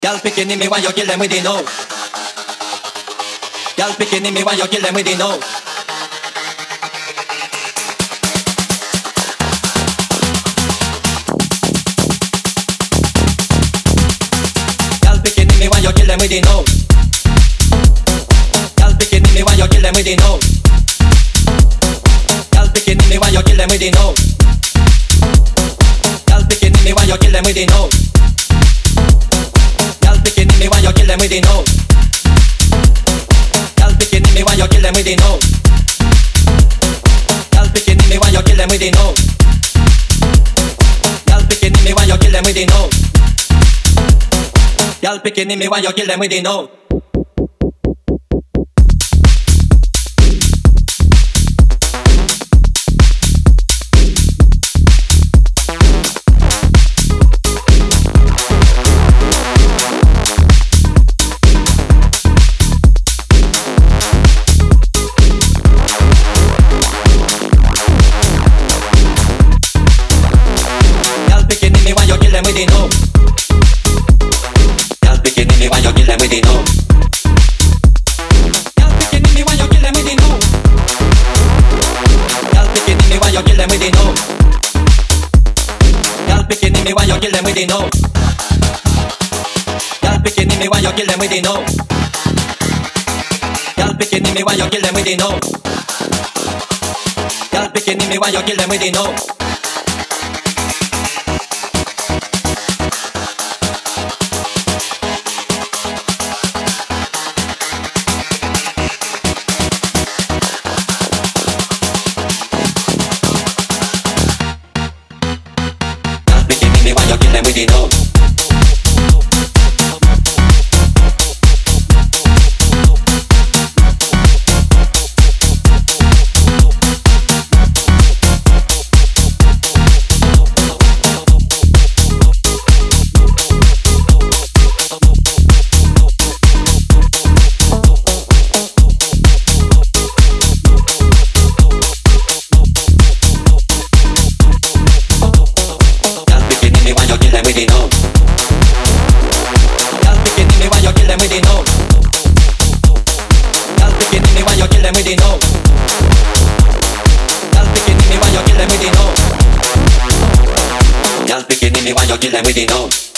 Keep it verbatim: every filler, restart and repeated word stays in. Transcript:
Girl picking me while you kill them with the no. Girl picking me while you kill them with the no. Girl picking me while you kill them with the no. Girl picking me while you kill them with the no. Girl picking me while you kill them with the no. Girl picking me while you kill them with the no. Picking me while you kill them with the no. Girl picking me while you kill them with the no. Girl picking me while you kill them with the no. Girl picking me while you kill them with the no. Girl picking me while you kill them with the no. With the no. Girl picking me while you kill them with the no. Girl picking me while you kill them with the no. Girl picking me while you kill them with the no. Girl picking me while you kill them with the no. Girl picking me while you kill them with the no. Girl picking me while you kill them with the no. Girl picking me while you kill them with the no. With the no. With the no. Girl picking me while you kill them with the no. Girl picking me while you kill them with the no. Girl picking me while you kill them with the no. Girl picking me while you kill them with the no.